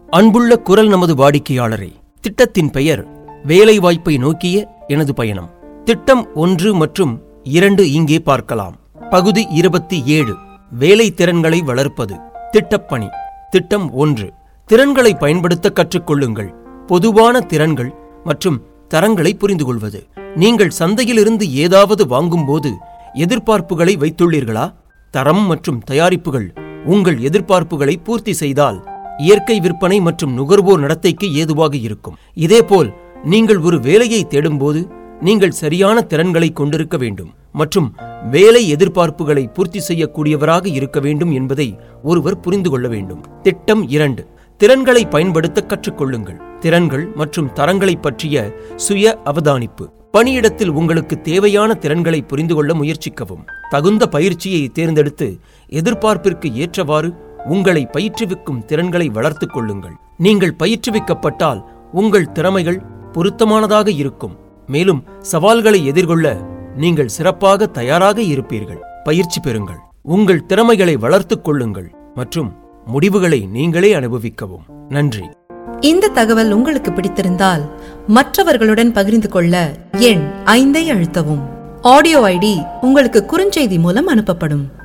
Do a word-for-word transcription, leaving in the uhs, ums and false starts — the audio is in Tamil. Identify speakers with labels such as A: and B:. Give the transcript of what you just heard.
A: அன்புள்ள குரல் நமது வாடிக்கையாளரே, திட்டத்தின் பெயர் வேலைவாய்ப்பை நோக்கிய எனது பயணம். திட்டம் ஒன்று மற்றும் இரண்டு இங்கே பார்க்கலாம். பகுதி இருபத்தி ஏழு, வேலை திறன்களை வளர்ப்பது. திட்டப்பணி. திட்டம் ஒன்று, திறன்களை பயன்படுத்த கற்றுக்கொள்ளுங்கள். பொதுவான திறன்கள் மற்றும் தரங்களை புரிந்து கொள்வது. நீங்கள் சந்தையிலிருந்து ஏதாவது வாங்கும்போது எதிர்பார்ப்புகளை வைத்துள்ளீர்களா? தரம் மற்றும் தயாரிப்புகள் உங்கள் எதிர்பார்ப்புகளை பூர்த்தி செய்தால் இயற்கை விற்பனை மற்றும் நுகர்வோர் நடத்தைக்கு ஏதுவாக இருக்கும். இதேபோல் நீங்கள் ஒரு வேலையை தேடும்போது நீங்கள் சரியான திறன்களை கொண்டிருக்க வேண்டும் மற்றும் வேலை எதிர்பார்ப்புகளை பூர்த்தி செய்யக்கூடியவராக இருக்க வேண்டும் என்பதை ஒருவர் புரிந்து கொள்ள வேண்டும். திட்டம் இரண்டு, திறன்களை பயன்படுத்த கற்றுக்கொள்ளுங்கள். திறன்கள் மற்றும் தரங்களை பற்றிய சுய அவதானிப்பு. பணியிடத்தில் உங்களுக்கு தேவையான திறன்களை புரிந்து கொள்ள முயற்சிக்கவும். தகுந்த பயிற்சியை தேர்ந்தெடுத்து எதிர்பார்ப்பிற்கு ஏற்றவாறு உங்களை பயிற்றுவிக்கும் திறன்களை வளர்த்துக் கொள்ளுங்கள். நீங்கள் பயிற்றுவிக்கப்பட்டால் உங்கள் திறமைகள் பொருத்தமானதாக இருக்கும், மேலும் சவால்களை எதிர்கொள்ள நீங்கள் சிறப்பாக தயாராக இருப்பீர்கள். பயிற்சி பெறுங்கள், உங்கள் திறமைகளை வளர்த்துக் கொள்ளுங்கள் மற்றும் முடிவுகளை நீங்களே அனுபவிக்கவும். நன்றி.
B: இந்த தகவல் உங்களுக்கு பிடித்திருந்தால் மற்றவர்களுடன் பகிர்ந்து கொள்ள எண் ஐந்தை அழுத்தவும். ஆடியோ ஐடி உங்களுக்கு குறுஞ்செய்தி மூலம் அனுப்பப்படும்.